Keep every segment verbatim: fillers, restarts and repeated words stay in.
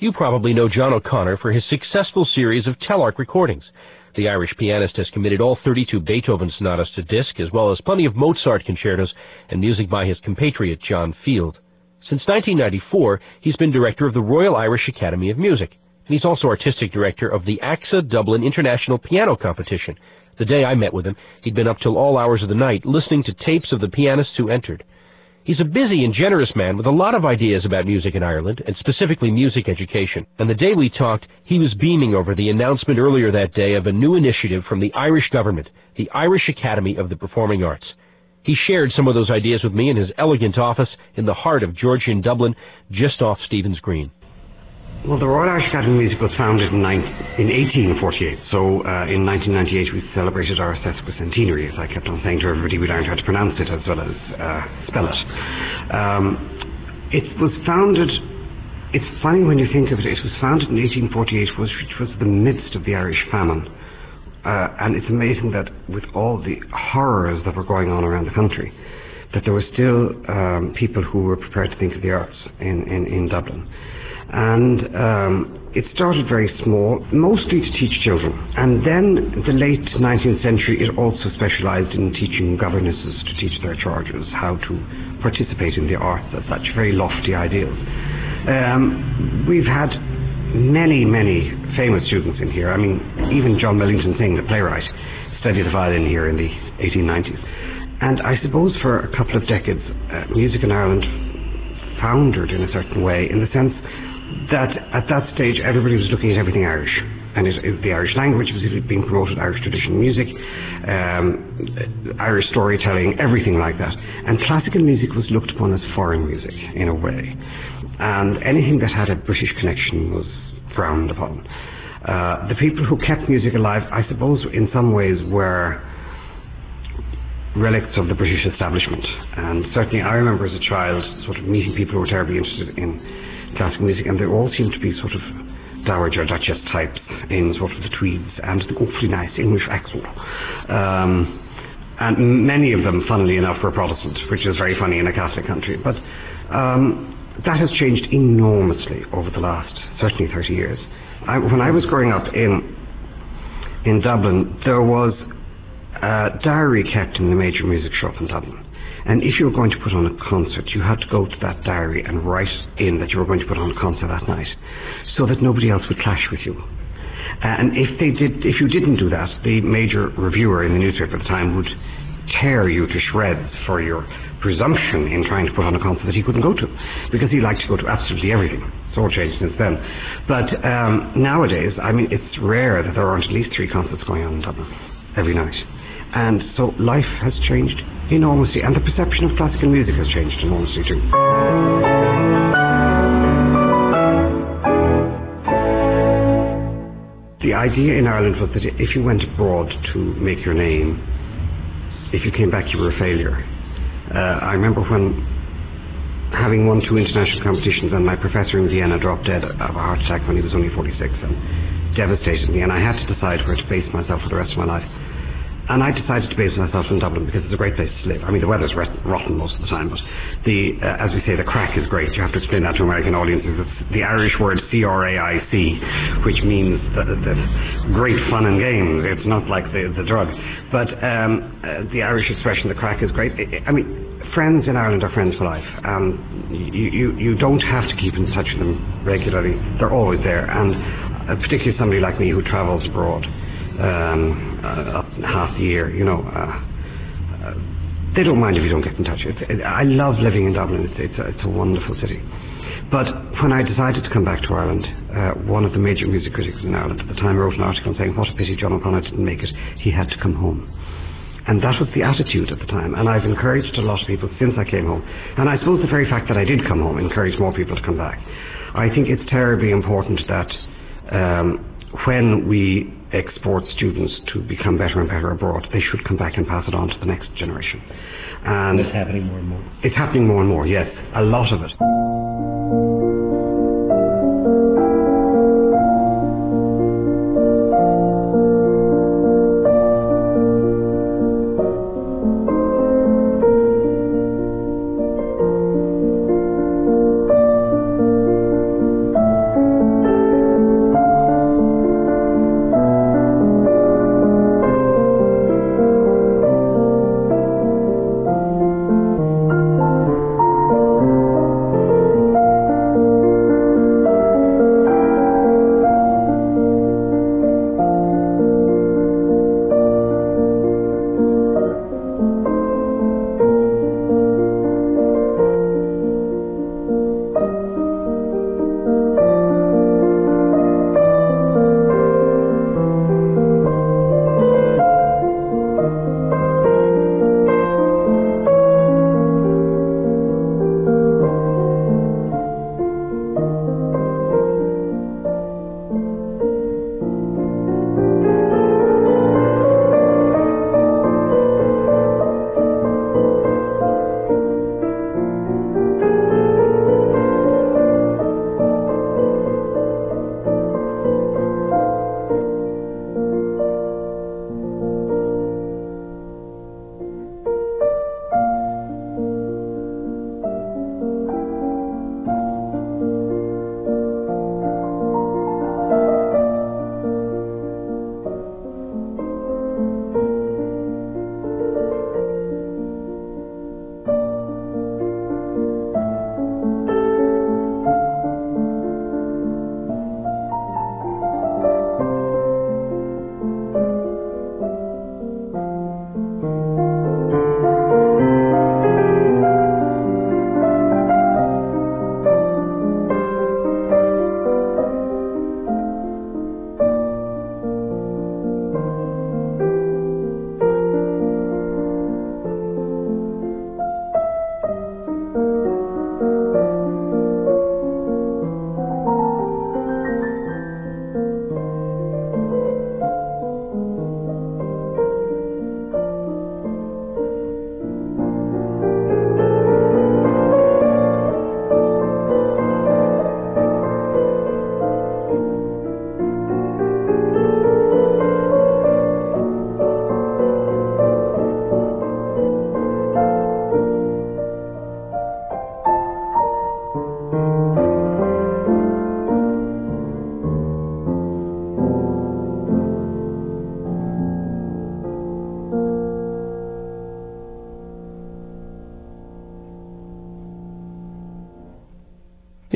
You probably know John O'Connor for his successful series of Telarc recordings. The Irish pianist has committed all thirty-two Beethoven sonatas to disc, as well as plenty of Mozart concertos and music by his compatriot John Field. Since nineteen ninety-four, he's been director of the Royal Irish Academy of Music, and he's also artistic director of the A C S A Dublin International Piano Competition. The day I met with him, he'd been up till all hours of the night listening to tapes of the pianists who entered. He's a busy and generous man with a lot of ideas about music in Ireland, and specifically music education. And the day we talked, he was beaming over the announcement earlier that day of a new initiative from the Irish government, the Irish Academy of the Performing Arts. He shared some of those ideas with me in his elegant office in the heart of Georgian Dublin, just off Stephen's Green. Well, the Royal Irish Academy of Music was founded in, in eighteen forty-eight, so uh, in nineteen ninety-eight we celebrated our sesquicentenary. As I kept on saying to everybody, we learned how to pronounce it as well as uh, spell it. Um, it was founded, it's funny when you think of it, it was founded in eighteen forty-eight, which was the midst of the Irish famine. Uh, and it's amazing that with all the horrors that were going on around the country, that there were still um, people who were prepared to think of the arts in, in, in Dublin. And um, it started very small, mostly to teach children. And then the late nineteenth century, it also specialised in teaching governesses to teach their charges how to participate in the arts as such, very lofty ideals. Um, we've had many, many famous students in here. I mean, even John Millington Synge, the playwright, studied the violin here in the eighteen nineties. And I suppose for a couple of decades, uh, music in Ireland foundered in a certain way, in the sense that at that stage everybody was looking at everything Irish, and it, it, the Irish language was being promoted, Irish traditional music, um, Irish storytelling, everything like that. And classical music was looked upon as foreign music in a way, and anything that had a British connection was frowned upon. Uh, the people who kept music alive, I suppose, in some ways were relics of the British establishment. And certainly I remember as a child sort of meeting people who were terribly interested in classical music, and they all seemed to be sort of dowager duchess types in sort of the tweeds and the awfully nice English accent. Um, and many of them, funnily enough, were Protestant, which is very funny in a Catholic country. But um, that has changed enormously over the last, certainly thirty years. I, when I was growing up in in Dublin, there was a diary kept in the major music shop in Dublin. And if you were going to put on a concert, you had to go to that diary and write in that you were going to put on a concert that night, so that nobody else would clash with you. And if they did, if you didn't do that, the major reviewer in the newspaper at the time would tear you to shreds for your presumption in trying to put on a concert that he couldn't go to, because he liked to go to absolutely everything. It's all changed since then. But um, nowadays, I mean, it's rare that there aren't at least three concerts going on in Dublin every night. And so life has changed enormously, and the perception of classical music has changed enormously too. The idea in Ireland was that if you went abroad to make your name, if you came back you were a failure. Uh, I remember when having won two international competitions, and my professor in Vienna dropped dead of a heart attack when he was only forty-six, and devastated me, and I had to decide where to base myself for the rest of my life. And I decided to base myself in Dublin because it's a great place to live. I mean, the weather's rotten most of the time, but the, uh, as we say, the crack is great. You have to explain that to American audiences. It's the Irish word C R A I C, which means that, that great fun and games. It's not like the, the drug. But um, uh, the Irish expression, the crack is great. I, I mean, friends in Ireland are friends for life. Um, you, you, you don't have to keep in touch with them regularly. They're always there. And uh, particularly somebody like me who travels abroad um, uh, up half the year, you know, uh, uh, they don't mind if you don't get in touch. It's, it, I love living in Dublin. It's, it's, a, it's a wonderful city. But when I decided to come back to Ireland, uh, one of the major music critics in Ireland at the time wrote an article saying, what a pity John O'Connor didn't make it. He had to come home. And that was the attitude at the time. And I've encouraged a lot of people since I came home. And I suppose the very fact that I did come home encouraged more people to come back. I think it's terribly important that um, when we export students to become better and better abroad, they should come back and pass it on to the next generation. And it's happening more and more. It's happening more and more, yes. A lot of it.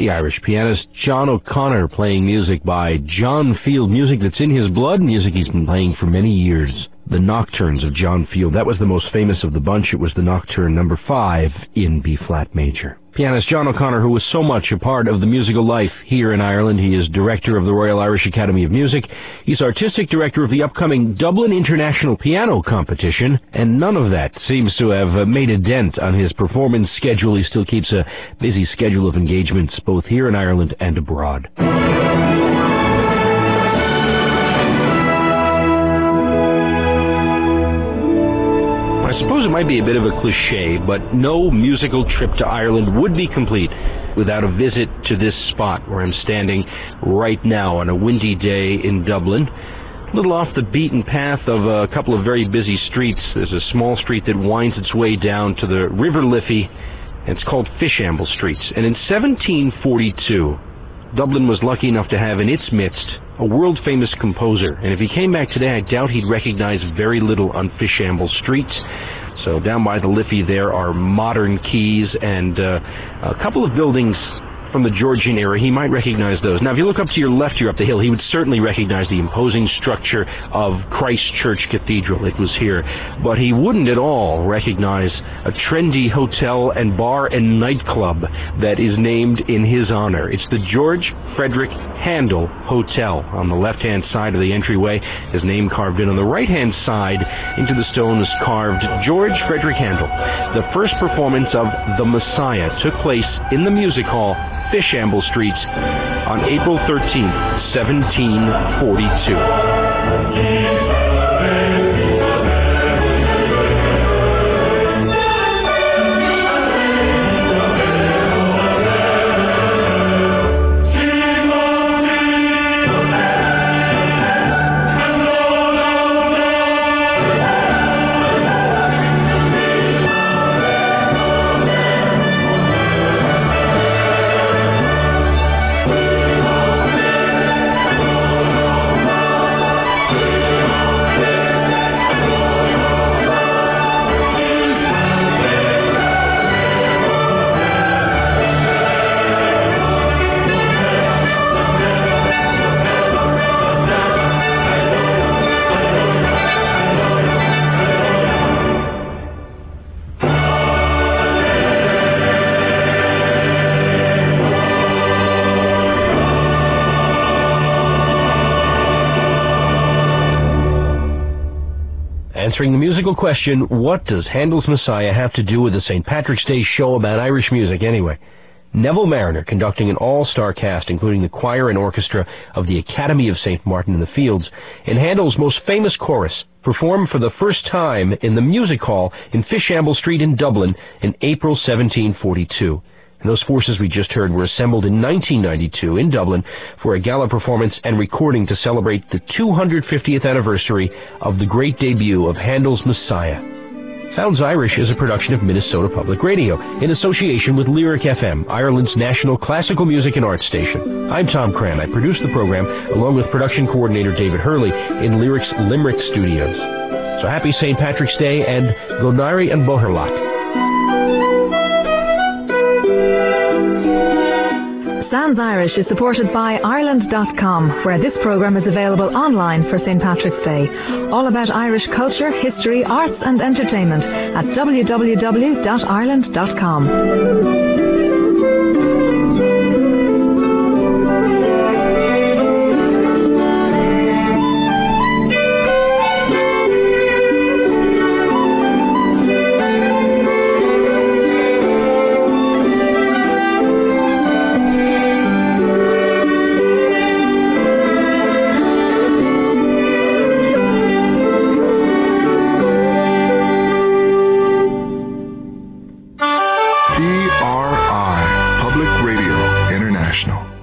the Irish pianist John O'Connor, playing music by John Field, music that's in his blood, music he's been playing for many years. The Nocturnes of John Field. That was the most famous of the bunch. It was the Nocturne number five in B-flat major. Pianist John O'Connor, who was so much a part of the musical life here in Ireland. He is director of the Royal Irish Academy of Music. He's artistic director of the upcoming Dublin International Piano Competition, and none of that seems to have made a dent on his performance schedule. He still keeps a busy schedule of engagements both here in Ireland and abroad. I suppose it might be a bit of a cliche, but no musical trip to Ireland would be complete without a visit to this spot where I'm standing right now on a windy day in Dublin. A little off the beaten path of a couple of very busy streets. There's a small street that winds its way down to the River Liffey, and it's called Fishamble Street. And in seventeen forty-two, Dublin was lucky enough to have in its midst a world-famous composer, and if he came back today, I doubt he'd recognize very little on Fishamble Street. So down by the Liffey there are modern quays and uh, a couple of buildings from the Georgian era. He might recognize those. Now, if you look up to your left here up the hill, he would certainly recognize the imposing structure of Christ Church Cathedral. It was here. But he wouldn't at all recognize a trendy hotel and bar and nightclub that is named in his honor. It's the George Frederick Handel Hotel on the left-hand side of the entryway. His name carved in. On the right-hand side, into the stone was carved George Frederick Handel. The first performance of The Messiah took place in the music hall Fishamble Street on April thirteenth, seventeen forty-two. Answering the musical question, what does Handel's Messiah have to do with the Saint Patrick's Day show about Irish music anyway? Neville Mariner conducting an all-star cast, including the choir and orchestra of the Academy of Saint Martin in the Fields, and Handel's most famous chorus, performed for the first time in the music hall in Fishamble Street in Dublin in April seventeen forty-two. And those forces we just heard were assembled in nineteen ninety-two in Dublin for a gala performance and recording to celebrate the two hundred fiftieth anniversary of the great debut of Handel's Messiah. Sounds Irish is a production of Minnesota Public Radio in association with Lyric F M, Ireland's national classical music and arts station. I'm Tom Cran. I produce the program along with production coordinator David Hurley in Lyric's Limerick studios. So happy Saint Patrick's Day and Gonari and Boherlach. Sounds Irish is supported by Ireland dot com, where this program is available online for Saint Patrick's Day. All about Irish culture, history, arts and entertainment at w w w dot ireland dot com. P R I, Public Radio International.